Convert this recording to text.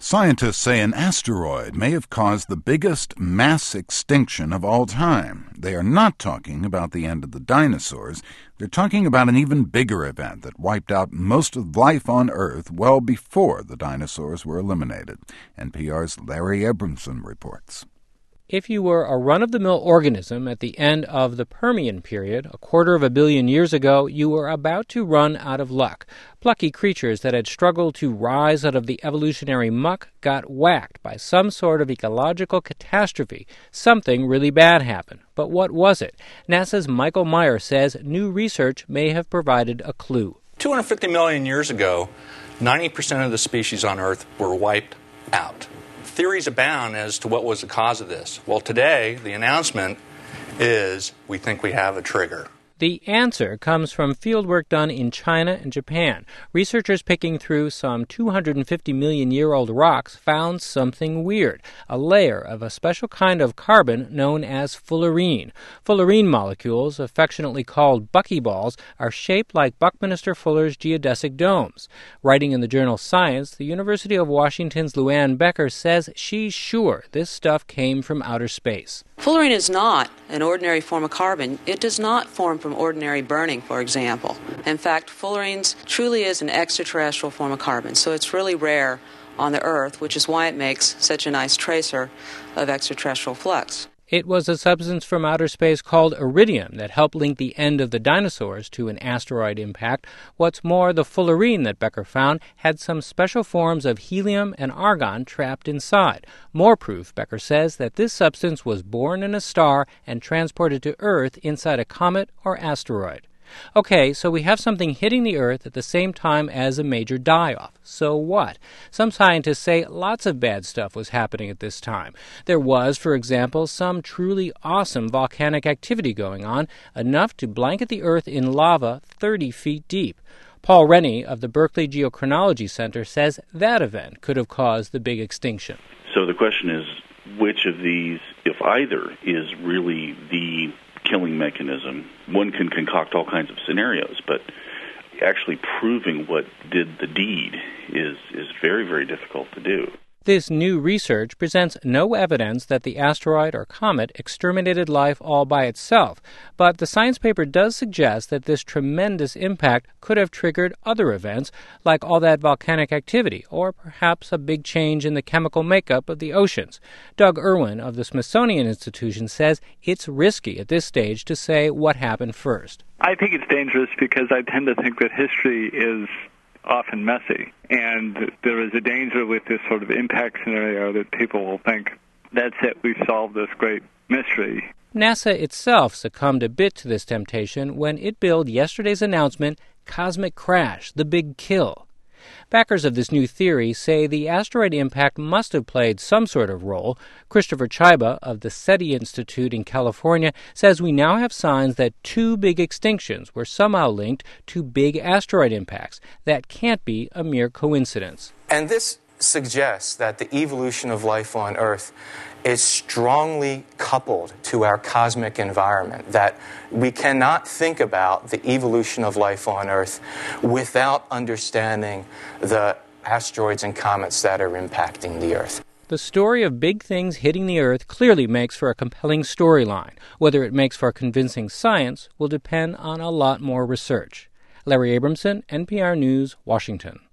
Scientists say an asteroid may have caused the biggest mass extinction of all time. They are not talking about the end of the dinosaurs. They're talking about an even bigger event that wiped out most of life on Earth well before the dinosaurs were eliminated. NPR's Larry Abramson reports. If you were a run-of-the-mill organism at the end of the Permian period, 250 million years ago, you were about to run out of luck. Plucky creatures that had struggled to rise out of the evolutionary muck got whacked by some sort of ecological catastrophe. Something really bad happened. But what was it? NASA's Michael Meyer says new research may have provided a clue. 250 million years ago, 90% of the species on Earth were wiped out. Theories abound as to what was the cause of this. Well, today, the announcement is we think we have a trigger. The answer comes from fieldwork done in China and Japan. Researchers picking through some 250-million-year-old rocks found something weird, a layer of a special kind of carbon known as fullerene. Fullerene molecules, affectionately called buckyballs, are shaped like Buckminster Fuller's geodesic domes. Writing in the journal Science, the University of Washington's Luann Becker says she's sure this stuff came from outer space. Fullerene is not an ordinary form of carbon. It does not form from ordinary burning, for example. In fact, fullerene truly is an extraterrestrial form of carbon, so it's really rare on the Earth, which is why it makes such a nice tracer of extraterrestrial flux. It was a substance from outer space called iridium that helped link the end of the dinosaurs to an asteroid impact. What's more, the fullerene that Becker found had some special forms of helium and argon trapped inside. More proof, Becker says, that this substance was born in a star and transported to Earth inside a comet or asteroid. Okay, so we have something hitting the Earth at the same time as a major die-off. So what? Some scientists say lots of bad stuff was happening at this time. There was, for example, some truly awesome volcanic activity going on, enough to blanket the Earth in lava 30 feet deep. Paul Rennie of the Berkeley Geochronology Center says that event could have caused the big extinction. So the question is, which of these, if either, is really the killing mechanism? One can concoct all kinds of scenarios, but actually proving what did the deed is very, very difficult to do. This new research presents no evidence that the asteroid or comet exterminated life all by itself, but the science paper does suggest that this tremendous impact could have triggered other events, like all that volcanic activity, or perhaps a big change in the chemical makeup of the oceans. Doug Irwin of the Smithsonian Institution says it's risky at this stage to say what happened first. I think it's dangerous because I tend to think that history is often messy, and there is a danger with this sort of impact scenario that people will think, that's it, we've solved this great mystery. NASA itself succumbed a bit to this temptation when it billed yesterday's announcement, Cosmic Crash, the Big Kill. Backers of this new theory say the asteroid impact must have played some sort of role. Christopher Chiba of the SETI Institute in California says we now have signs that two big extinctions were somehow linked to big asteroid impacts. That can't be a mere coincidence. And this suggests that the evolution of life on Earth is strongly coupled to our cosmic environment, that we cannot think about the evolution of life on Earth without understanding the asteroids and comets that are impacting the Earth. The story of big things hitting the Earth clearly makes for a compelling storyline. Whether it makes for convincing science will depend on a lot more research. Larry Abramson, NPR News, Washington.